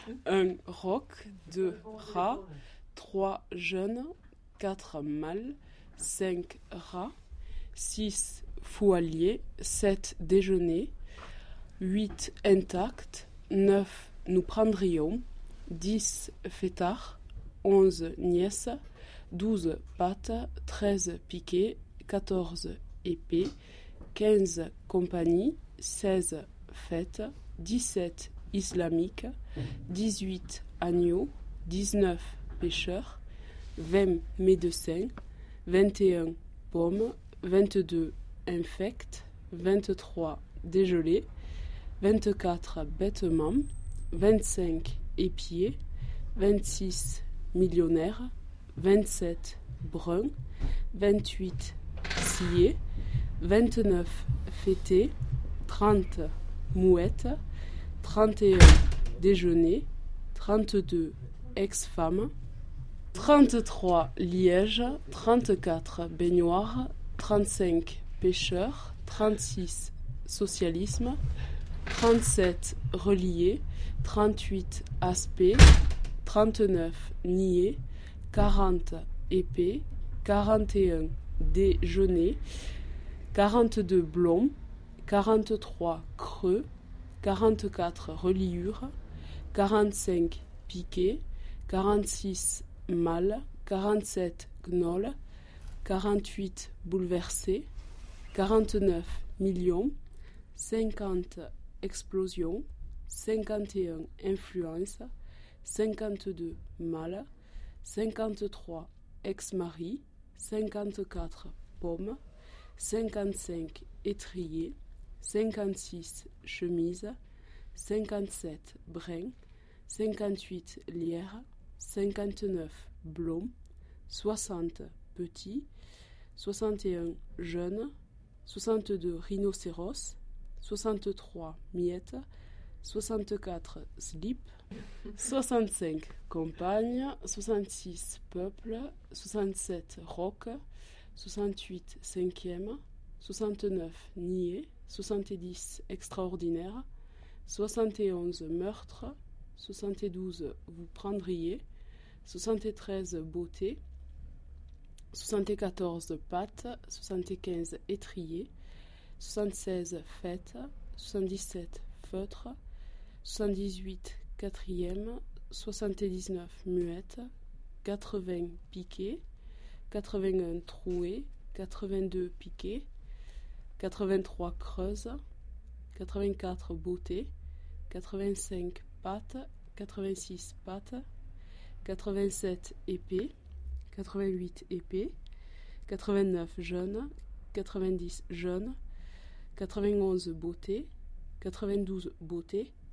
Un roc, 2 rats, 3 jeunes, 4 mâles, 5 rats, 6 foualiers, 7 déjeuners, 8 intacts, 9 nous prendrions, 10 fêtards, 11 nièces, 12 pattes, 13 piquets, 14 épées, 15 compagnies, 16 fêtes, 17 islamiques, 18 agneaux, 19 pêcheurs, 20 médecins, 21 pommes, 22 infects, 23 dégelés, 24 bêtements, 25 épiers, 26 millionnaires, 27 bruns, 28 sciés, 29 fêtés, 30 mouettes, 31 déjeuners, 32 ex-femmes, 33 lièges, 34 baignoires, 35 pêcheurs, 36 socialisme, 37 reliés, 38 aspects, 39 niais, 40 épées, 41 déjeuners, 42 blonds, 43 creux, 44 reliures, 45 piquets, 46 mâles, 47 gnolls, 48 bouleversés, 49 millions, 50 explosions, 51 influences, 52 mâles, 53 ex-maris, 54 pommes, 55 étriers, 56 chemises, 57 brins, 58 lierres, 59 blonds, 60 petits, 61 jeunes, 62 rhinocéros, 63 miettes, 64 slips, 65 compagnes, 66 peuples, 67 rocs, 68 cinquièmes, 69 niais, 70 extraordinaires, 71 meurtres, 72 vous prendriez, 73 beautés, 74 pattes, 75 étriers, 76 fêtes, 77 feutres, 78 quatrièmes, 79 muettes, 80 piquets, 81 trouées, 82 piquets, 83 creuses, 84 beautés, 85 pattes, 86 pattes, 87 épées, 88 épées, 89 jeunes, 90 jeunes, 91 beautés, 92 beautés,